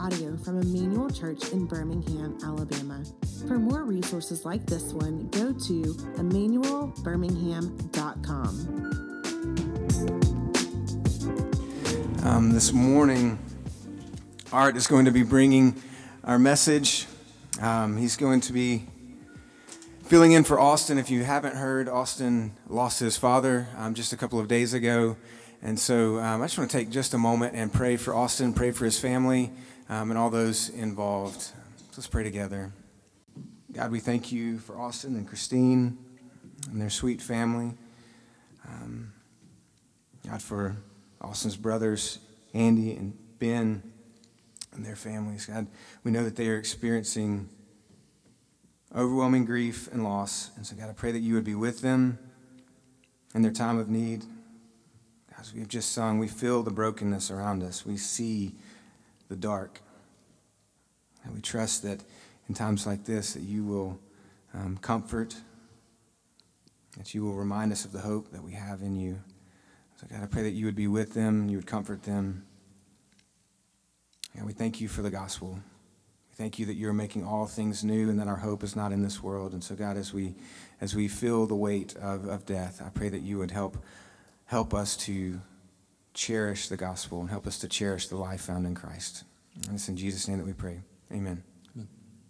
audio from Emmanuel Church in Birmingham, Alabama. For more resources like this one, go to emmanuelbirmingham.com. This morning, Art is going to be bringing our message. He's going to be filling in for Austin. If you haven't heard, Austin lost his father just a couple of days ago. And so I just want to take just a moment and pray for Austin, pray for his family, and all those involved. So let's pray together. God, we thank you for Austin and Christine and their sweet family. God, for Austin's brothers, Andy and Ben, and their families. God, we know that they are experiencing overwhelming grief and loss. And so, God, I pray that you would be with them in their time of need. As we've just sung, we feel the brokenness around us. We see the dark. And we trust that in times like this that you will comfort, that you will remind us of the hope that we have in you. So God, I pray that you would be with them, you would comfort them. And we thank you for the gospel. We thank you that you're making all things new and that our hope is not in this world. And so God, as we feel the weight of death, I pray that you would help us to cherish the gospel and help us to cherish the life found in Christ. And it's in Jesus' name that we pray. Amen. Well,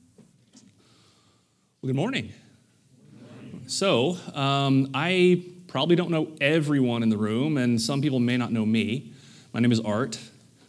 good morning. So, I probably don't know everyone in the room, and some people may not know me. My name is Art,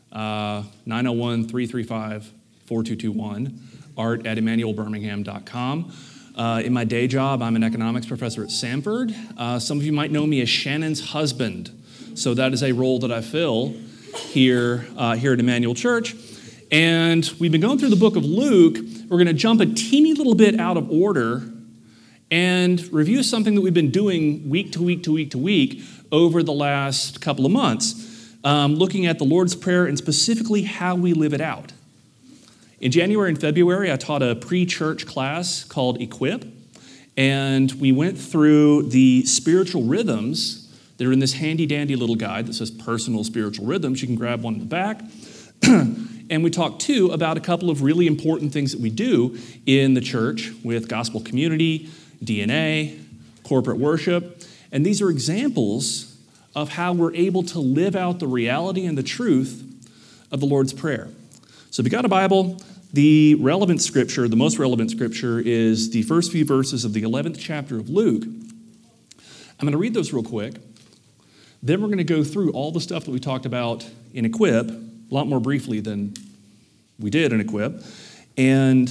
901-335-4221, art@emmanuelbirmingham.com. In my day job, I'm an economics professor at Samford. Some of you might know me as Shannon's husband. So that is a role that I fill here at Emmanuel Church. And we've been going through the book of Luke. We're going to jump a teeny little bit out of order and review something that we've been doing week to week to week to week over the last couple of months, looking at the Lord's Prayer and specifically how we live it out. In January and February, I taught a pre-church class called Equip, and we went through the spiritual rhythms that are in this handy-dandy little guide that says Personal Spiritual Rhythms. You can grab one in the back. And we talked, too, about a couple of really important things that we do in the church with gospel community, DNA, corporate worship. And these are examples of how we're able to live out the reality and the truth of the Lord's Prayer. So if you got a Bible, the relevant scripture, the most relevant scripture is the first few verses of the 11th chapter of Luke. I'm going to read those real quick. Then we're going to go through all the stuff that we talked about in Equip, a lot more briefly than we did in Equip, and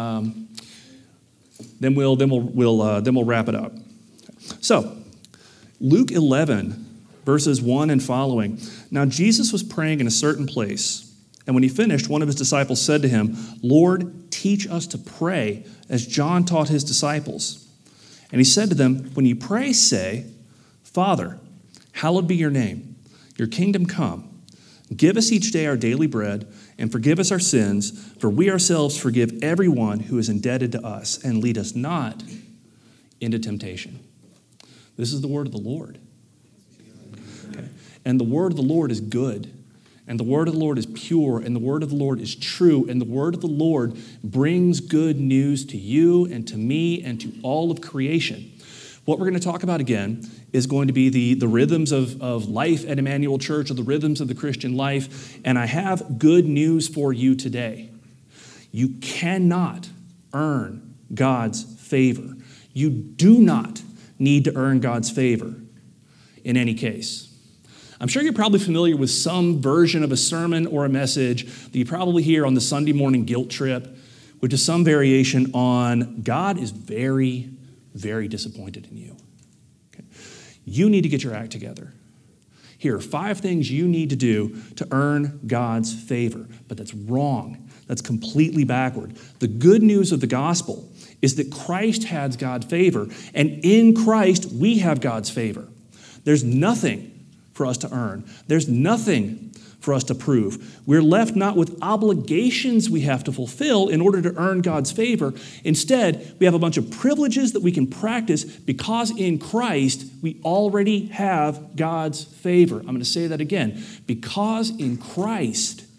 then we'll wrap it up. So, Luke 11, verses 1 and following. Now Jesus was praying in a certain place. And when he finished, one of his disciples said to him, "Lord, teach us to pray, as John taught his disciples." And he said to them, "When you pray, say, 'Father, hallowed be your name. Your kingdom come. Give us each day our daily bread, and forgive us our sins, for we ourselves forgive everyone who is indebted to us, and lead us not into temptation.'" This is the word of the Lord. Okay. And the word of the Lord is good. And the word of the Lord is pure, and the word of the Lord is true, and the word of the Lord brings good news to you and to me and to all of creation. What we're going to talk about again is going to be the rhythms of life at Emmanuel Church, or the rhythms of the Christian life, and I have good news for you today. You cannot earn God's favor. You do not need to earn God's favor in any case. I'm sure you're probably familiar with some version of a sermon or a message that you probably hear on the Sunday morning guilt trip, which is some variation on God is very, very disappointed in you. Okay. You need to get your act together. Here are 5 things you need to do to earn God's favor, but that's wrong. That's completely backward. The good news of the gospel is that Christ has God's favor, and in Christ we have God's favor. There's nothing for us to earn. There's nothing for us to prove. We're left not with obligations we have to fulfill in order to earn God's favor. Instead, we have a bunch of privileges that we can practice because in Christ we already have God's favor. I'm going to say that again. Because in Christ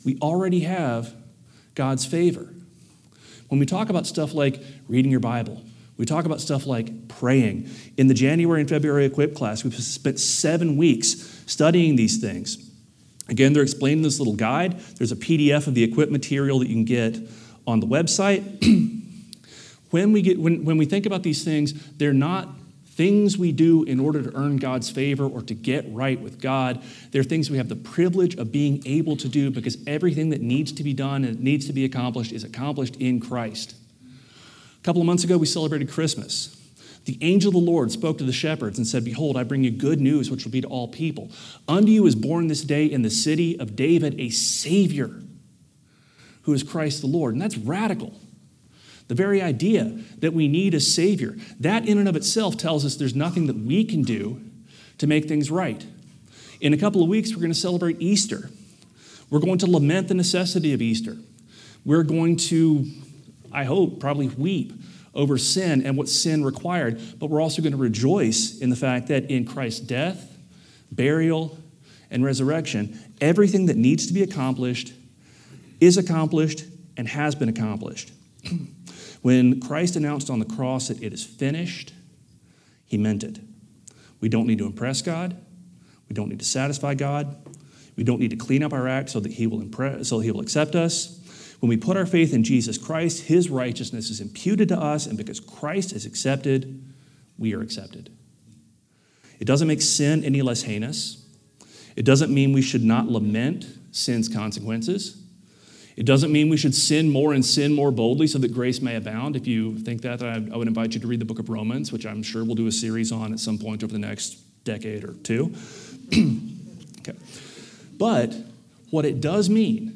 We already have God's favor. When we talk about stuff like reading your Bible, we talk about stuff like praying. In the January and February Equip class, we've spent 7 weeks studying these things. Again, they're explained in this little guide. There's a PDF of the Equip material that you can get on the website. When we think about these things, they're not things we do in order to earn God's favor or to get right with God. They're things we have the privilege of being able to do because everything that needs to be done and needs to be accomplished is accomplished in Christ. A couple of months ago, we celebrated Christmas. The angel of the Lord spoke to the shepherds and said, "Behold, I bring you good news, which will be to all people. Unto you is born this day in the city of David a Savior, who is Christ the Lord." And that's radical. The very idea that we need a Savior, that in and of itself tells us there's nothing that we can do to make things right. In a couple of weeks, we're going to celebrate Easter. We're going to lament the necessity of Easter. We're going to, I hope, probably weep over sin and what sin required, but we're also going to rejoice in the fact that in Christ's death, burial, and resurrection, everything that needs to be accomplished is accomplished and has been accomplished. When Christ announced on the cross that it is finished, he meant it. We don't need to impress God. We don't need to satisfy God. We don't need to clean up our act so that he will accept us. When we put our faith in Jesus Christ, his righteousness is imputed to us, and because Christ is accepted, we are accepted. It doesn't make sin any less heinous. It doesn't mean we should not lament sin's consequences. It doesn't mean we should sin more and sin more boldly so that grace may abound. If you think that, I would invite you to read the book of Romans, which I'm sure we'll do a series on at some point over the next decade or two. Okay. But what it does mean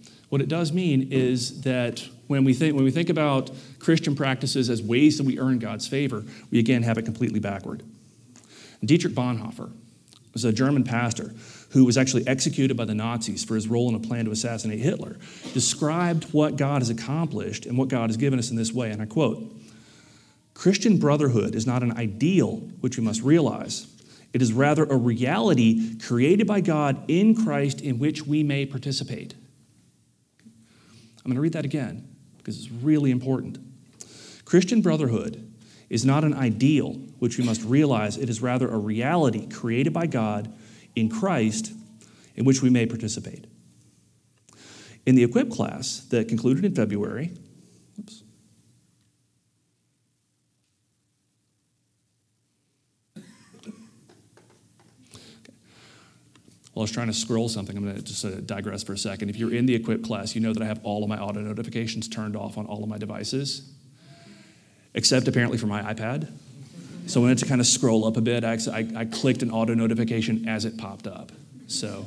is that when we think about Christian practices as ways that we earn God's favor, we again have it completely backward. Dietrich Bonhoeffer was a German pastor who was actually executed by the Nazis for his role in a plan to assassinate Hitler, described what God has accomplished and what God has given us in this way, and I quote, "Christian brotherhood is not an ideal which we must realize. It is rather a reality created by God in Christ in which we may participate." I'm going to read that again because it's really important. Christian brotherhood is not an ideal which we must realize. It is rather a reality created by God in Christ in which we may participate. In the Equip class that concluded in February, While I was trying to scroll something, I'm going to just digress for a second. If you're in the Equip class, you know that I have all of my auto notifications turned off on all of my devices, except apparently for my iPad. So I wanted to kind of scroll up a bit. I clicked an auto notification as it popped up. So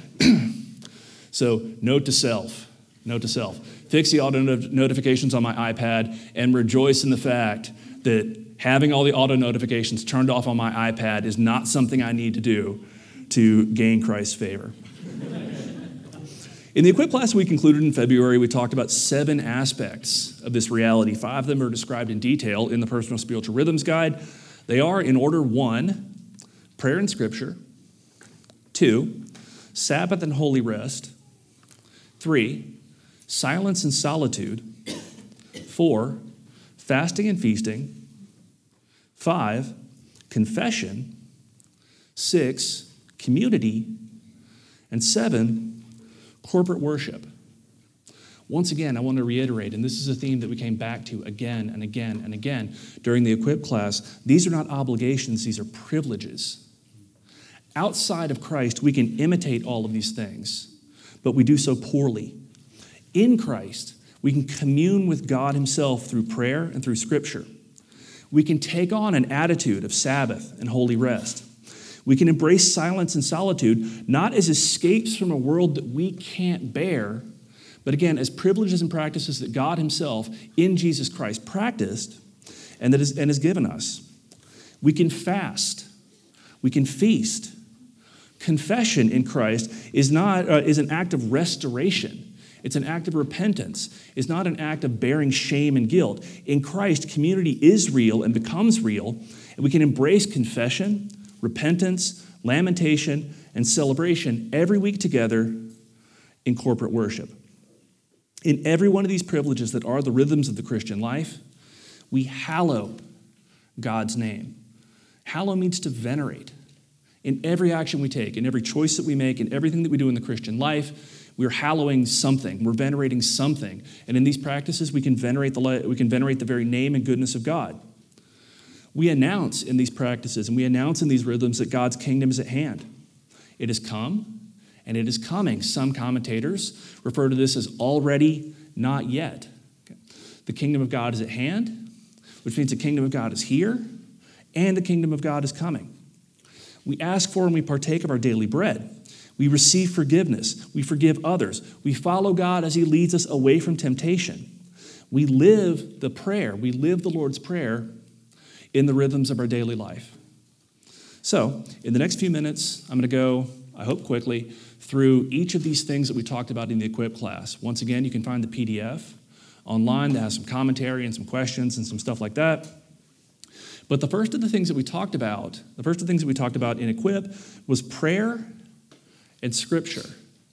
note to self. Fix the auto notifications on my iPad and rejoice in the fact that having all the auto notifications turned off on my iPad is not something I need to do to gain Christ's favor. In the Equip class we concluded in February, we talked about 7 aspects of this reality. 5 of them are described in detail in the Personal Spiritual Rhythms Guide. They are, in order: 1, prayer and scripture; 2, Sabbath and holy rest; 3, silence and solitude; 4, fasting and feasting; 5, confession; 6, community; and 7, corporate worship. Once again, I want to reiterate, and this is a theme that we came back to again and again and again during the Equip class, these are not obligations, these are privileges. Outside of Christ, we can imitate all of these things, but we do so poorly. In Christ, we can commune with God himself through prayer and through Scripture. We can take on an attitude of Sabbath and holy rest. We can embrace silence and solitude, not as escapes from a world that we can't bear, but again, as privileges and practices that God himself in Jesus Christ practiced and has given us. We can fast. We can feast. Confession in Christ is an act of restoration. It's an act of repentance. It's not an act of bearing shame and guilt. In Christ, community is real and becomes real, and we can embrace confession, repentance, lamentation, and celebration every week together in corporate worship. In every one of these privileges that are the rhythms of the Christian life, we hallow God's name. Hallow means to venerate. In every action we take, in every choice that we make, in everything that we do in the Christian life, we're hallowing something. We're venerating something. And in these practices, we can venerate the very name and goodness of God. We announce in these practices and we announce in these rhythms that God's kingdom is at hand. It has come and it is coming. Some commentators refer to this as already, not yet. The kingdom of God is at hand, which means the kingdom of God is here and the kingdom of God is coming. We ask for and we partake of our daily bread. We receive forgiveness. We forgive others. We follow God as he leads us away from temptation. We live the prayer. We live the Lord's Prayer in the rhythms of our daily life. So, in the next few minutes, I'm going to go, I hope quickly, through each of these things that we talked about in the Equip class. Once again, you can find the PDF online that has some commentary and some questions and some stuff like that. But the first of the things that we talked about in Equip was prayer and Scripture.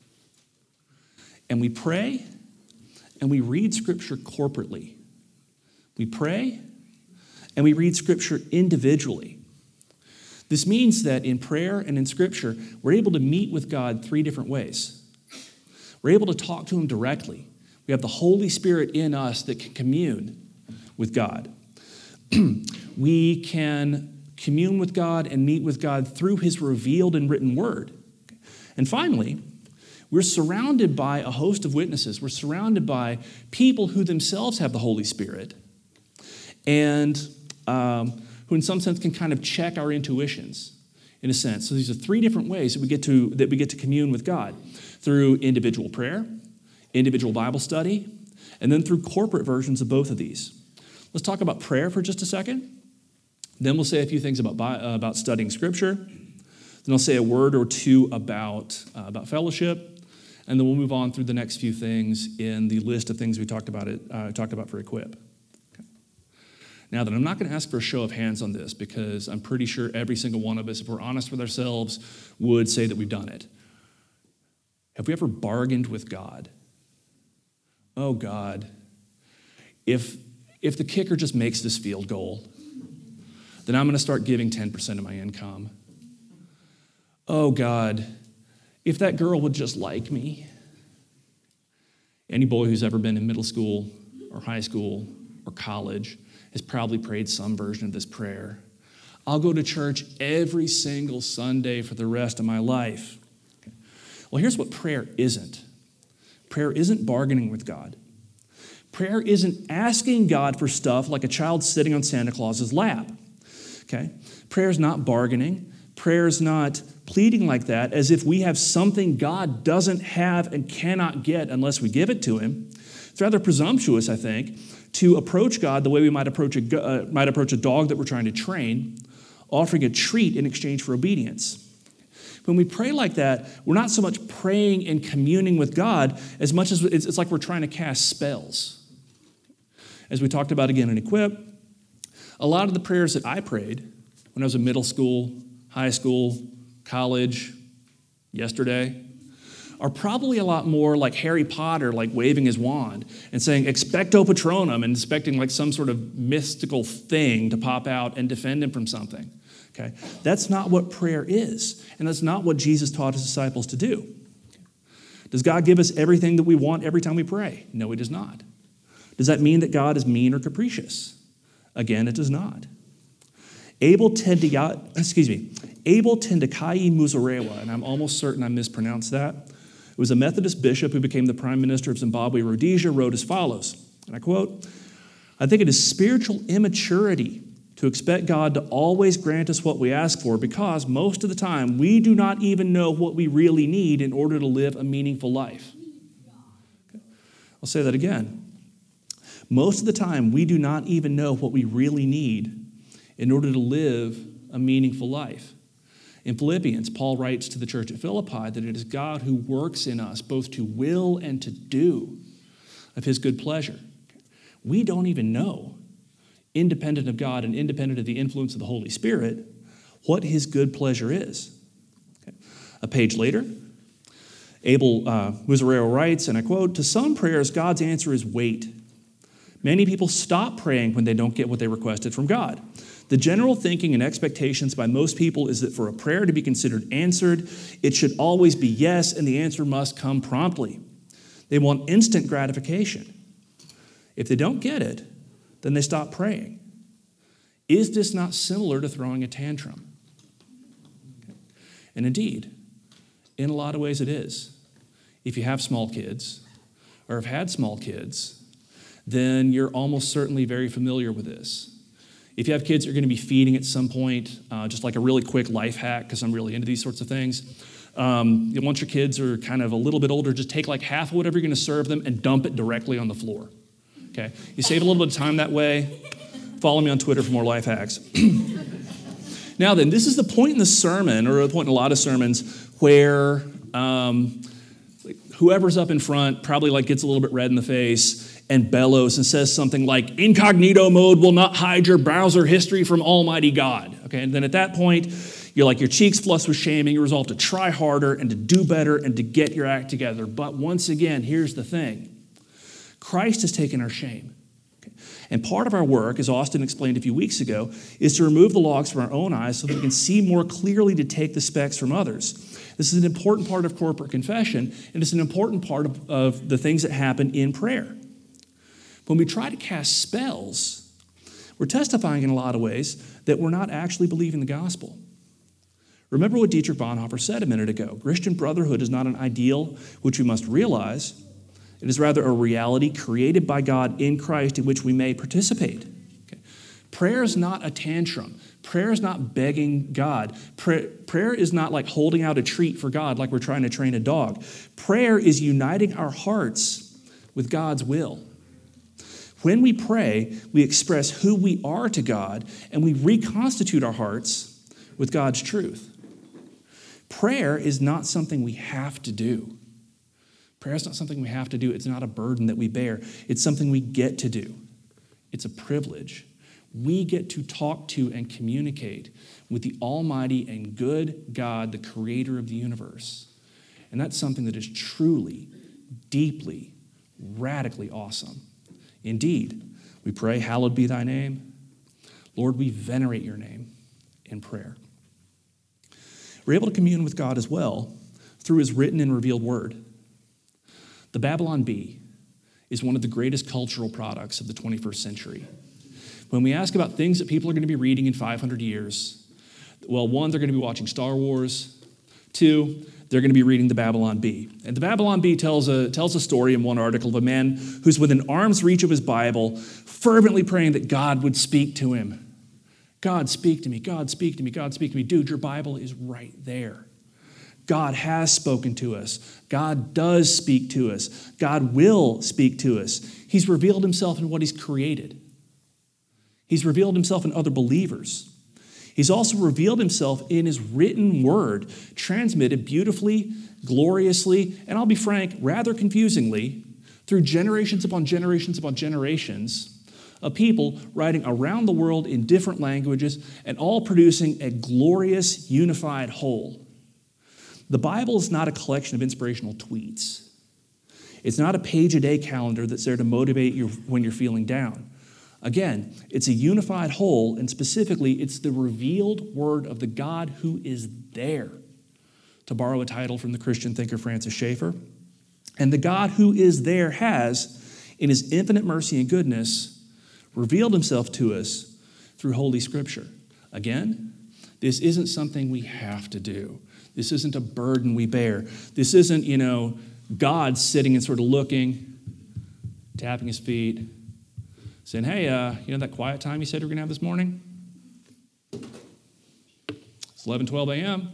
And we pray and we read Scripture corporately. We pray and we read Scripture individually. This means that in prayer and in Scripture, we're able to meet with God three different ways. We're able to talk to him directly. We have the Holy Spirit in us that can commune with God. We can commune with God and meet with God through his revealed and written word. And finally, we're surrounded by a host of witnesses. We're surrounded by people who themselves have the Holy Spirit and who in some sense can kind of check our intuitions, in a sense. So these are three different ways that we get to commune with God: through individual prayer, individual Bible study, and then through corporate versions of both of these. Let's talk about prayer for just a second. Then we'll say a few things about studying Scripture. Then I'll say a word or two about fellowship, and then we'll move on through the next few things in the list of things we talked about for Equip. Okay. Now, that I'm not going to ask for a show of hands on this, because I'm pretty sure every single one of us, if we're honest with ourselves, would say that we've done it. Have we ever bargained with God? Oh, God, if the kicker just makes this field goal, then I'm going to start giving 10% of my income. Oh, God, if that girl would just like me. Any boy who's ever been in middle school or high school or college has probably prayed some version of this prayer. I'll go to church every single Sunday for the rest of my life. Well, here's what prayer isn't. Prayer isn't bargaining with God. Prayer isn't asking God for stuff like a child sitting on Santa Claus's lap. Okay? Prayer is not bargaining. Prayer is not pleading like that as if we have something God doesn't have and cannot get unless we give it to him. It's rather presumptuous, I think, to approach God the way we might approach a dog that we're trying to train, offering a treat in exchange for obedience. When we pray like that, we're not so much praying and communing with God as much as it's like we're trying to cast spells. As we talked about again in Equip, a lot of the prayers that I prayed when I was in middle school, high school, college, yesterday, are probably a lot more like Harry Potter, like waving his wand and saying expecto patronum and expecting like some sort of mystical thing to pop out and defend him from something. Okay, that's not what prayer is, and that's not what Jesus taught his disciples to do. Does God give us everything that we want every time we pray? No, he does not. Does that mean that God is mean or capricious? Again, it does not. Abel Tendakai Muzorewa, and I'm almost certain I mispronounced that. It was a Methodist bishop who became the prime minister of Zimbabwe, Rhodesia, wrote as follows, and I quote, "I think it is spiritual immaturity to expect God to always grant us what we ask for, because most of the time we do not even know what we really need in order to live a meaningful life." Okay. I'll say that again. Most of the time we do not even know what we really need in order to live a meaningful life. In Philippians, Paul writes to the church at Philippi that it is God who works in us both to will and to do of his good pleasure. We don't even know, independent of God and independent of the influence of the Holy Spirit, what his good pleasure is. Okay. A page later, Abel Muserero writes, and I quote, "To some prayers, God's answer is wait. Many people stop praying when they don't get what they requested from God. The general thinking and expectations by most people is that for a prayer to be considered answered, it should always be yes, and the answer must come promptly. They want instant gratification. If they don't get it, then they stop praying. Is this not similar to throwing a tantrum?" And indeed, in a lot of ways it is. If you have small kids, or have had small kids, then you're almost certainly very familiar with this. If you have kids you're going to be feeding at some point, just like a really quick life hack, because I'm really into these sorts of things, once your kids are kind of a little bit older, just take like half of whatever you're going to serve them and dump it directly on the floor. Okay? You save a little bit of time that way. Follow me on Twitter for more life hacks. Now then, this is the point in the sermon, or the point in a lot of sermons, where whoever's up in front probably like gets a little bit red in the face and bellows and says something like, "Incognito mode will not hide your browser history from Almighty God." Okay, and then at that point, you're like your cheeks flush with shame and you resolve to try harder and to do better and to get your act together. But once again, here's the thing. Christ has taken our shame. And part of our work, as Austin explained a few weeks ago, is to remove the logs from our own eyes so that we can see more clearly to take the specks from others. This is an important part of corporate confession, and it's an important part of the things that happen in prayer. When we try to cast spells, we're testifying in a lot of ways that we're not actually believing the gospel. Remember what Dietrich Bonhoeffer said a minute ago. Christian brotherhood is not an ideal which we must realize. It is rather a reality created by God in Christ in which we may participate. Okay. Prayer is not a tantrum. Prayer is not begging God. Prayer is not like holding out a treat for God like we're trying to train a dog. Prayer is uniting our hearts with God's will. When we pray, we express who we are to God, and we reconstitute our hearts with God's truth. Prayer is not something we have to do. Prayer is not something we have to do. It's not a burden that we bear. It's something we get to do. It's a privilege. We get to talk to and communicate with the almighty and good God, the creator of the universe. And that's something that is truly, deeply, radically awesome. Indeed, we pray, "Hallowed be thy name." Lord, we venerate your name in prayer. We're able to commune with God as well through his written and revealed word. The Babylon Bee is one of the greatest cultural products of the 21st century. When we ask about things that people are going to be reading in 500 years, well, one, they're going to be watching Star Wars. Two, they're going to be reading the Babylon Bee. And the Babylon Bee tells a story in one article of a man who's within arm's reach of his Bible, fervently praying that God would speak to him. God, speak to me. God, speak to me. God, speak to me. Dude, your Bible is right there. God has spoken to us. God does speak to us. God will speak to us. He's revealed himself in what he's created. He's revealed himself in other believers. He's also revealed himself in his written word, transmitted beautifully, gloriously, and I'll be frank, rather confusingly, through generations upon generations upon generations of people writing around the world in different languages and all producing a glorious, unified whole. The Bible is not a collection of inspirational tweets. It's not a page-a-day calendar that's there to motivate you when you're feeling down. Again, it's a unified whole, and specifically, it's the revealed word of the God who is there, to borrow a title from the Christian thinker Francis Schaeffer. And the God who is there has, in his infinite mercy and goodness, revealed himself to us through Holy Scripture. Again, this isn't something we have to do. This isn't a burden we bear. This isn't, God sitting and sort of looking, tapping his feet, saying, "Hey, that quiet time you said you were going to have this morning? It's 11:12 a.m.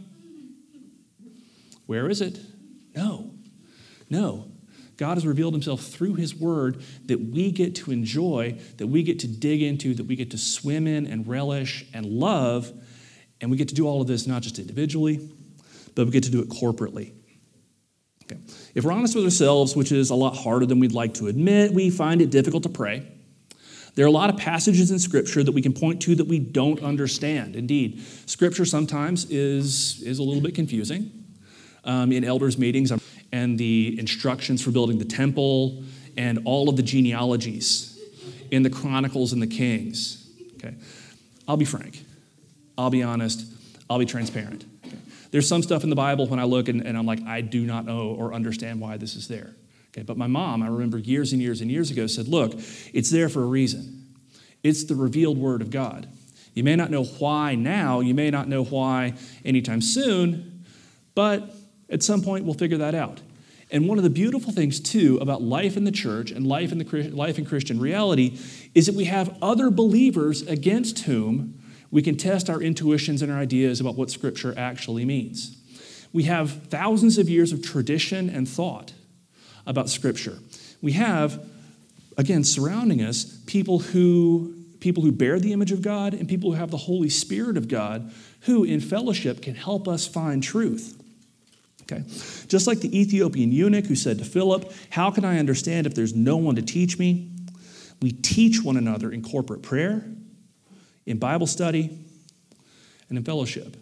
Where is it?" No. God has revealed himself through his word that we get to enjoy, that we get to dig into, that we get to swim in and relish and love. And we get to do all of this not just individually, but we get to do it corporately. Okay. If we're honest with ourselves, which is a lot harder than we'd like to admit, we find it difficult to pray. There are a lot of passages in Scripture that we can point to that we don't understand. Indeed, Scripture sometimes is a little bit confusing. In elders' meetings, and the instructions for building the temple and all of the genealogies in the Chronicles and the Kings. Okay, I'll be frank. I'll be honest. I'll be transparent. Okay? There's some stuff in the Bible when I look and I'm like, I do not know or understand why this is there. Okay, but my mom, I remember years and years and years ago, said, look, it's there for a reason. It's the revealed word of God. You may not know why now, you may not know why anytime soon, but at some point we'll figure that out. And one of the beautiful things, too, about life in the church and life in Christian reality is that we have other believers against whom we can test our intuitions and our ideas about what Scripture actually means. We have thousands of years of tradition and thought about Scripture. We have, again, surrounding us, people who bear the image of God and people who have the Holy Spirit of God who, in fellowship, can help us find truth. Okay? Just like the Ethiopian eunuch who said to Philip, how can I understand if there's no one to teach me? We teach one another in corporate prayer, in Bible study, and in fellowship.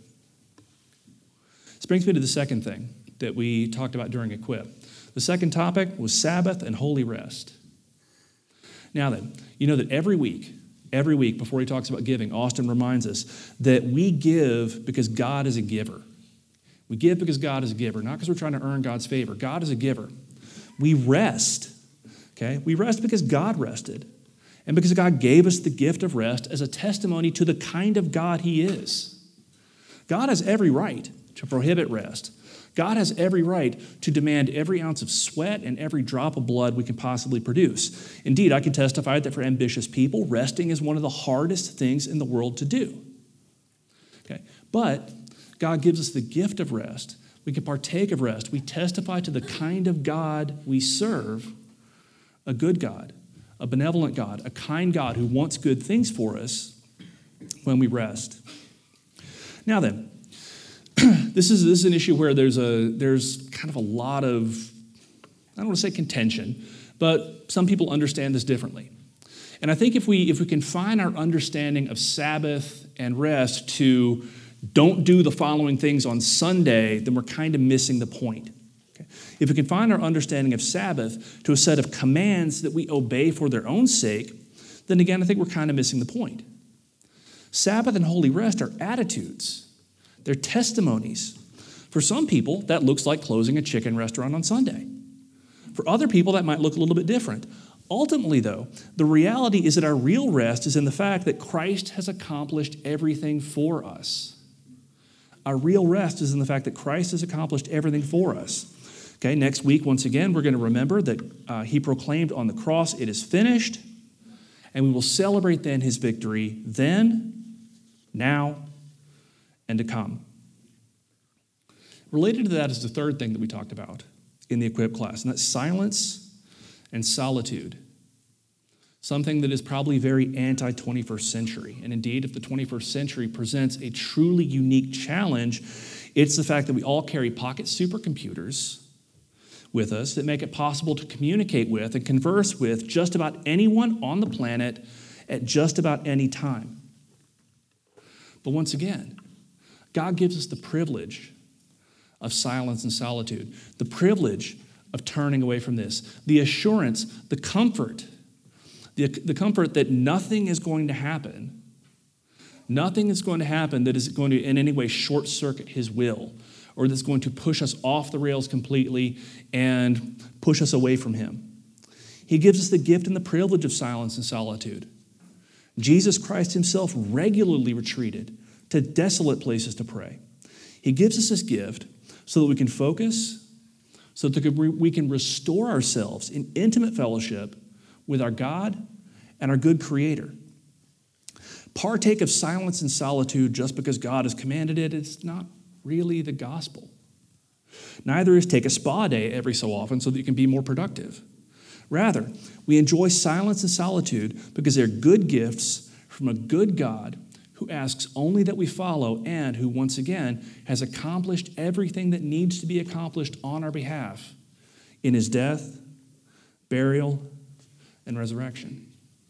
This brings me to the second thing that we talked about during Equip. The second topic was Sabbath and holy rest. Now then, you know that every week before he talks about giving, Austin reminds us that we give because God is a giver. We give because God is a giver, not because we're trying to earn God's favor. God is a giver. We rest, okay? We rest because God rested and because God gave us the gift of rest as a testimony to the kind of God he is. God has every right to prohibit rest. God has every right to demand every ounce of sweat and every drop of blood we can possibly produce. Indeed, I can testify that for ambitious people, resting is one of the hardest things in the world to do. Okay, but God gives us the gift of rest. We can partake of rest. We testify to the kind of God we serve, a good God, a benevolent God, a kind God who wants good things for us when we rest. Now then, this is an issue where there's kind of a lot of, I don't want to say contention, but some people understand this differently. And I think if we confine our understanding of Sabbath and rest to don't do the following things on Sunday, then we're kind of missing the point. Okay? If we confine our understanding of Sabbath to a set of commands that we obey for their own sake, then again, I think we're kind of missing the point. Sabbath and holy rest are attitudes. They're testimonies. For some people, that looks like closing a chicken restaurant on Sunday. For other people, that might look a little bit different. Ultimately, though, the reality is that our real rest is in the fact that Christ has accomplished everything for us. Our real rest is in the fact that Christ has accomplished everything for us. Okay, next week, once again, we're going to remember that he proclaimed on the cross, it is finished, and we will celebrate then his victory then, now, and to come. Related to that is the third thing that we talked about in the Equip class, and that's silence and solitude. Something that is probably very anti-21st century. And indeed, if the 21st century presents a truly unique challenge, it's the fact that we all carry pocket supercomputers with us that make it possible to communicate with and converse with just about anyone on the planet at just about any time. But once again, God gives us the privilege of silence and solitude, the privilege of turning away from this, the assurance, the comfort that nothing is going to happen. Nothing is going to happen that is going to in any way short-circuit his will or that's going to push us off the rails completely and push us away from him. He gives us the gift and the privilege of silence and solitude. Jesus Christ himself regularly retreated to desolate places to pray. He gives us this gift so that we can focus, so that we can restore ourselves in intimate fellowship with our God and our good Creator. Partake of silence and solitude just because God has commanded it. It's not really the gospel. Neither is take a spa day every so often so that you can be more productive. Rather, we enjoy silence and solitude because they're good gifts from a good God who asks only that we follow and who, once again, has accomplished everything that needs to be accomplished on our behalf in his death, burial, and resurrection.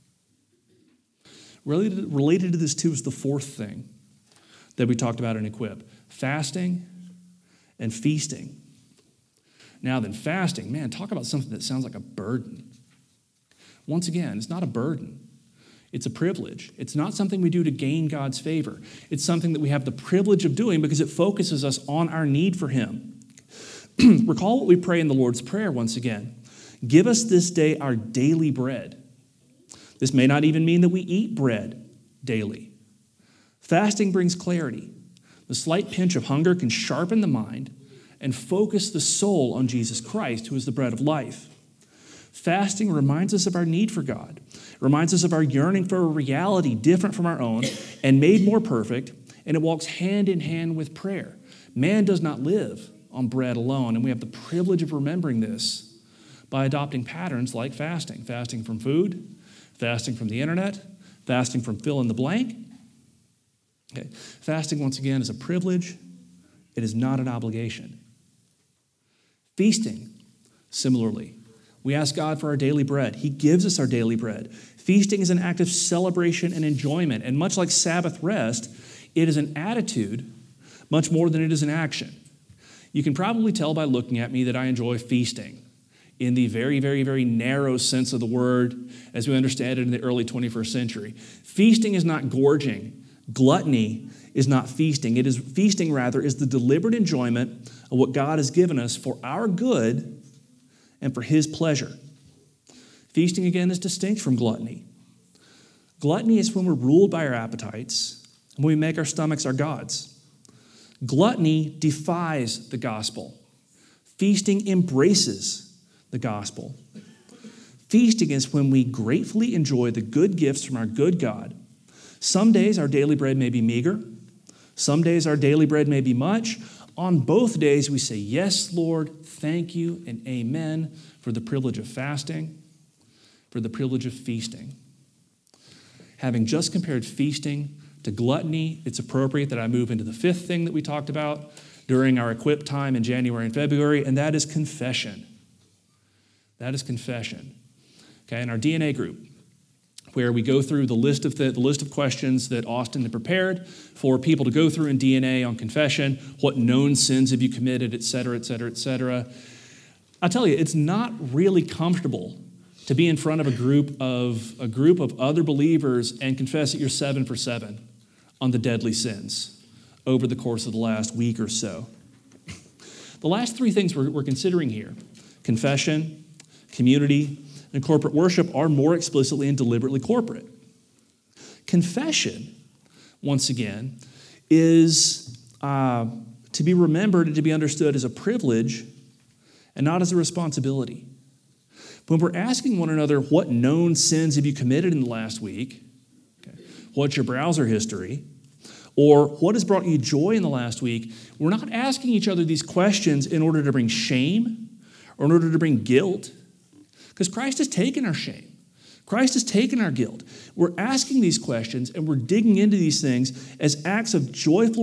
Related to this, too, is the fourth thing that we talked about in Equip, fasting and feasting. Now then, fasting, man, talk about something that sounds like a burden. Once again, it's not a burden. It's a privilege. It's not something we do to gain God's favor. It's something that we have the privilege of doing because it focuses us on our need for him. Recall what we pray in the Lord's Prayer once again. Give us this day our daily bread. This may not even mean that we eat bread daily. Fasting brings clarity. The slight pinch of hunger can sharpen the mind and focus the soul on Jesus Christ, who is the bread of life. Fasting reminds us of our need for God. It reminds us of our yearning for a reality different from our own and made more perfect, and it walks hand in hand with prayer. Man does not live on bread alone, and we have the privilege of remembering this by adopting patterns like fasting. Fasting from food, fasting from the internet, fasting from fill in the blank. Okay. Fasting, once again, is a privilege. It is not an obligation. Feasting, similarly. We ask God for our daily bread. He gives us our daily bread. Feasting is an act of celebration and enjoyment. And much like Sabbath rest, it is an attitude much more than it is an action. You can probably tell by looking at me that I enjoy feasting in the very, very, very narrow sense of the word as we understand it in the early 21st century. Feasting is not gorging. Gluttony is not feasting. It is feasting, rather, is the deliberate enjoyment of what God has given us for our good and for his pleasure. Feasting, again, is distinct from gluttony. Gluttony is when we're ruled by our appetites and when we make our stomachs our gods. Gluttony defies the gospel. Feasting embraces the gospel. Feasting is when we gratefully enjoy the good gifts from our good God. Some days our daily bread may be meager. Some days our daily bread may be much. On both days we say, yes, Lord, thank you and amen for the privilege of fasting, for the privilege of feasting. Having just compared feasting to gluttony, it's appropriate that I move into the fifth thing that we talked about during our equip time in January and February, and that is confession. That is confession. Okay, in our DNA group, where we go through the list of questions that Austin had prepared for people to go through in DNA on confession, what known sins have you committed, et cetera, et cetera, et cetera. I'll tell you, it's not really comfortable to be in front of a group of other believers and confess that you're 7 for 7 on the deadly sins over the course of the last week or so. The last three things we're considering here, confession, community, and corporate worship, are more explicitly and deliberately corporate. Confession, once again, is to be remembered and to be understood as a privilege and not as a responsibility. When we're asking one another, what known sins have you committed in the last week? Okay. What's your browser history? Or what has brought you joy in the last week? We're not asking each other these questions in order to bring shame or in order to bring guilt, because Christ has taken our shame. Christ has taken our guilt. We're asking these questions and we're digging into these things as acts of joyful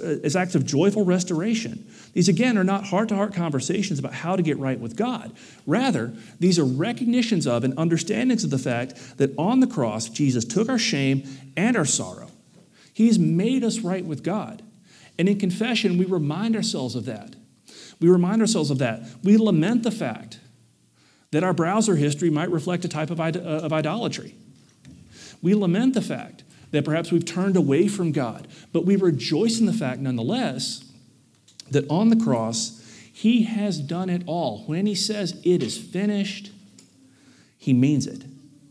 restoration. These, again, are not heart-to-heart conversations about how to get right with God. Rather, these are recognitions of and understandings of the fact that on the cross, Jesus took our shame and our sorrow. He's made us right with God. And in confession, we remind ourselves of that. We lament the fact that our browser history might reflect a type of idolatry. We lament the fact that perhaps we've turned away from God, but we rejoice in the fact, nonetheless, that on the cross, he has done it all. When he says it is finished, he means it.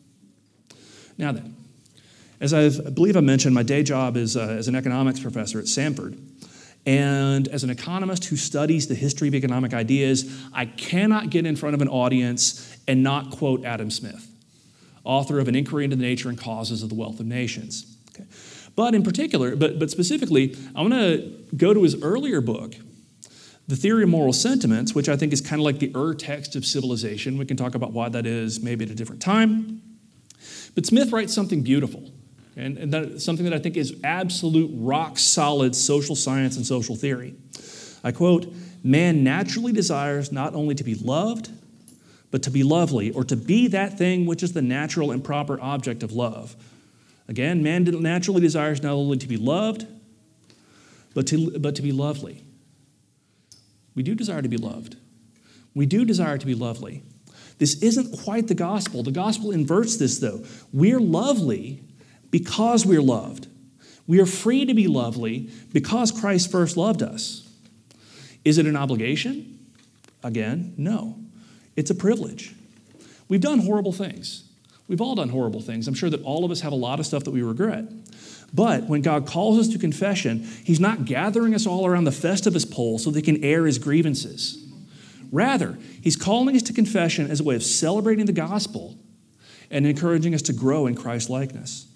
Now then, as I believe I mentioned, my day job is as an economics professor at Samford. And as an economist who studies the history of economic ideas, I cannot get in front of an audience and not quote Adam Smith, author of An Inquiry into the Nature and Causes of the Wealth of Nations. Okay. But in particular, but specifically, I want to go to his earlier book, The Theory of Moral Sentiments, which I think is kind of like the text of civilization. We can talk about why that is maybe at a different time. But Smith writes something beautiful. And that's something that I think is absolute rock-solid social science and social theory. I quote, "Man naturally desires not only to be loved, but to be lovely, or to be that thing which is the natural and proper object of love." Again, man naturally desires not only to be loved, but to be lovely. We do desire to be loved. We do desire to be lovely. This isn't quite the gospel. The gospel inverts this, though. We're lovely because we're loved. We are free to be lovely because Christ first loved us. Is it an obligation? Again, no. It's a privilege. We've done horrible things. We've all done horrible things. I'm sure that all of us have a lot of stuff that we regret. But when God calls us to confession, he's not gathering us all around the Festivus pole so they can air his grievances. Rather, he's calling us to confession as a way of celebrating the gospel and encouraging us to grow in Christ-likeness.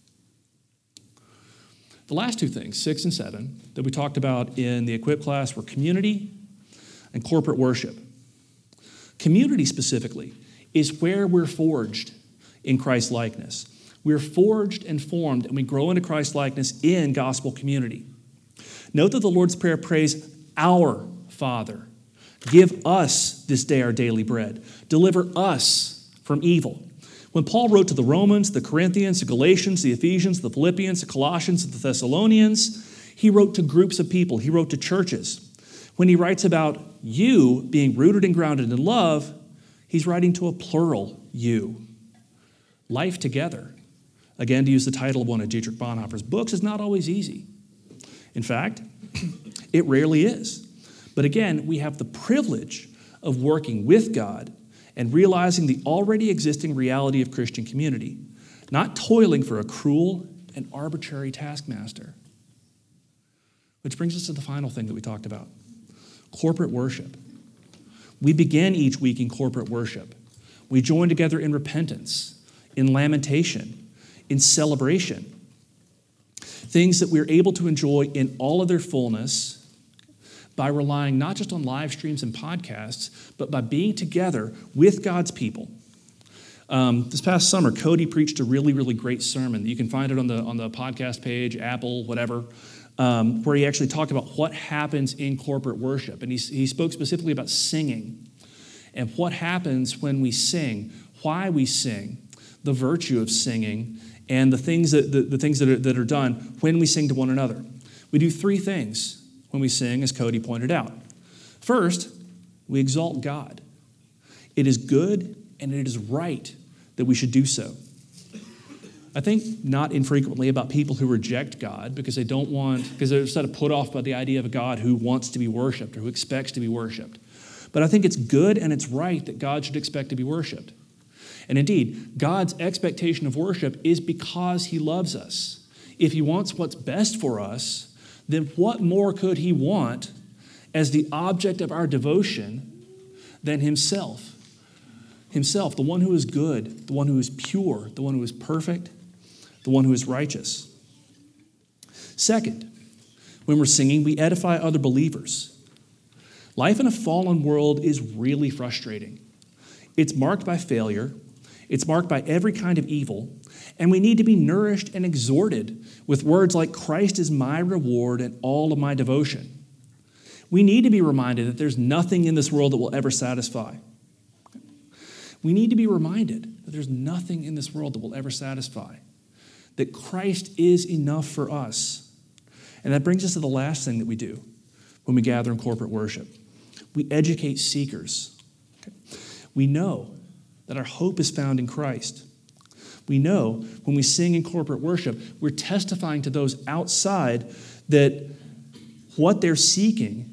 The last two things, 6 and 7, that we talked about in the Equip class were community and corporate worship. Community specifically is where we're forged in Christ-likeness. We're forged and formed, and we grow into Christ-likeness in gospel community. Note that the Lord's Prayer prays, "Our Father, give us this day our daily bread. Deliver us from evil." When Paul wrote to the Romans, the Corinthians, the Galatians, the Ephesians, the Philippians, the Colossians, the Thessalonians, he wrote to groups of people. He wrote to churches. When he writes about you being rooted and grounded in love, he's writing to a plural you. Life together. Again, to use the title of one of Dietrich Bonhoeffer's books, is not always easy. In fact, it rarely is. But again, we have the privilege of working with God and realizing the already existing reality of Christian community, not toiling for a cruel and arbitrary taskmaster. Which brings us to the final thing that we talked about, corporate worship. We begin each week in corporate worship. We join together in repentance, in lamentation, in celebration. Things that we're able to enjoy in all of their fullness by relying not just on live streams and podcasts, but by being together with God's people. This past summer, Cody preached a really, really great sermon. You can find it on the podcast page, Apple, whatever, where he actually talked about what happens in corporate worship. And he spoke specifically about singing and what happens when we sing, why we sing, the virtue of singing, and the things that are done when we sing to one another. We do 3 things when we sing, as Cody pointed out. First, we exalt God. It is good and it is right that we should do so. I think not infrequently about people who reject God because they're sort of put off by the idea of a God who wants to be worshiped or who expects to be worshiped. But I think it's good and it's right that God should expect to be worshiped. And indeed, God's expectation of worship is because he loves us. If he wants what's best for us, then what more could he want as the object of our devotion than himself? Himself, the one who is good, the one who is pure, the one who is perfect, the one who is righteous. Second, when we're singing, we edify other believers. Life in a fallen world is really frustrating. It's marked by failure. It's marked by every kind of evil, and we need to be nourished and exhorted with words like, "Christ is my reward and all of my devotion." We need to be reminded that there's nothing in this world that will ever satisfy. We need to be reminded that there's nothing in this world that will ever satisfy, that Christ is enough for us. And that brings us to the last thing that we do when we gather in corporate worship. We educate seekers. We know that our hope is found in Christ. We know when we sing in corporate worship, we're testifying to those outside that what they're seeking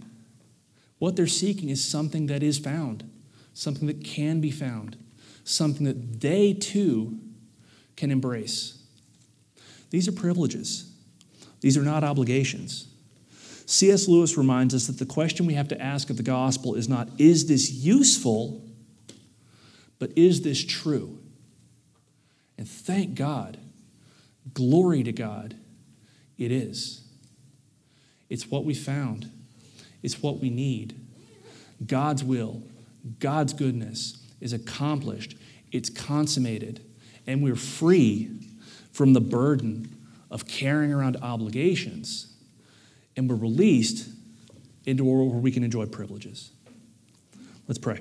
is something that is found, something that can be found, something that they too can embrace. These are privileges. These are not obligations. C.S. Lewis reminds us that the question we have to ask of the gospel is not, is this useful, but is this true? And thank God, glory to God, it is. It's what we found. It's what we need. God's will, God's goodness is accomplished. It's consummated. And we're free from the burden of carrying around obligations. And we're released into a world where we can enjoy privileges. Let's pray.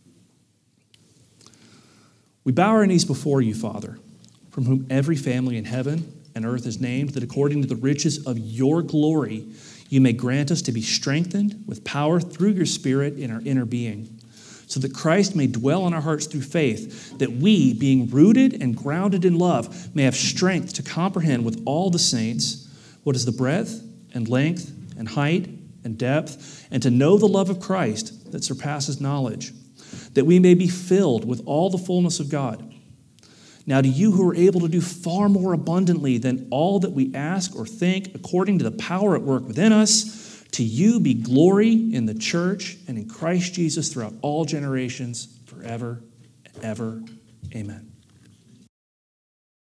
We bow our knees before you, Father, from whom every family in heaven and earth is named, that according to the riches of your glory, you may grant us to be strengthened with power through your Spirit in our inner being, so that Christ may dwell in our hearts through faith, that we, being rooted and grounded in love, may have strength to comprehend with all the saints what is the breadth and length and height and depth, and to know the love of Christ that surpasses knowledge, that we may be filled with all the fullness of God. Now to you who are able to do far more abundantly than all that we ask or think, according to the power at work within us, to you be glory in the church and in Christ Jesus throughout all generations, forever and ever. Amen.